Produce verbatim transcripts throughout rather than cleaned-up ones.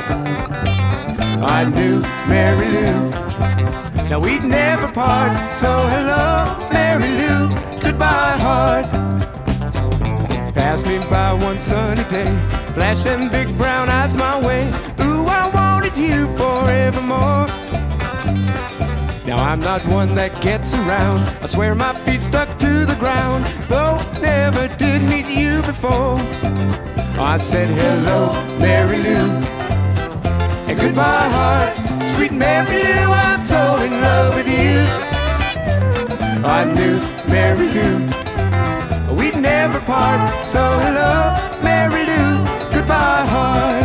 I knew Mary Lou. Now we'd never part, so hello, Mary Lou, goodbye heart. Passed me by one sunny day, flashed them big brown eyes my way. Ooh, I wanted you forevermore. Now I'm not one that gets around, I swear my feet stuck to the ground, though never did meet you before. I said hello, Mary Lou, and goodbye heart. Sweet Mary Lou, I'm so in love with you. I knew Mary Lou, we'd never part, so hello, Mary Lou, goodbye heart.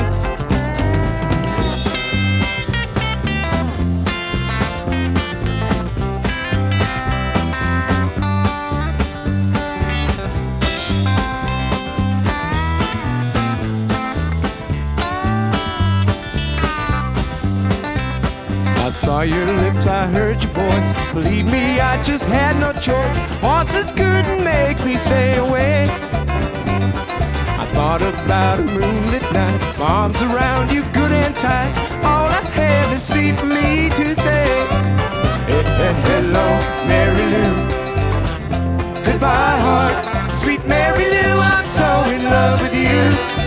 I saw your lips, I heard your voice. Believe me, I just had no choice. Horses couldn't make me stay away. I thought about a moonlit night, my arms around you good and tight. All I had to see for me to say, hey, hey, hello, Mary Lou, goodbye heart. Sweet Mary Lou, I'm so in love with you.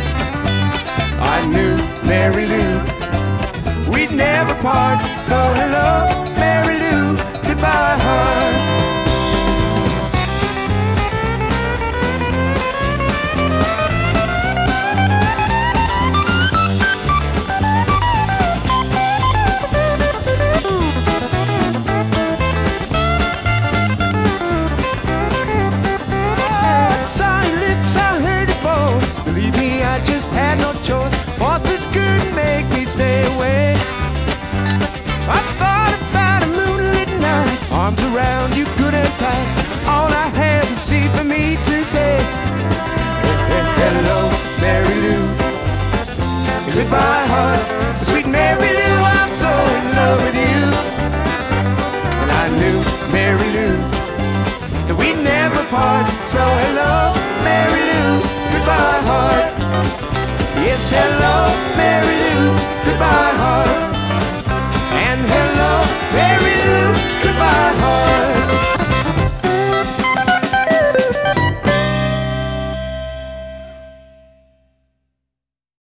I knew Mary Lou, we'd never part, so hello, Mary Lou, goodbye heart. I saw your lips, I heard your voice. Believe me, I just had no choice. Horses couldn't make me stay away. I thought about a moonlit night, arms around you good and tight. All I had to see for me to say, hey, hey, hello, Mary Lou, goodbye heart. Sweet Mary Lou, I'm so in love with you. And I knew Mary Lou, that we'd never part, so hello, Mary Lou, goodbye heart. Yes, hello, Mary Lou,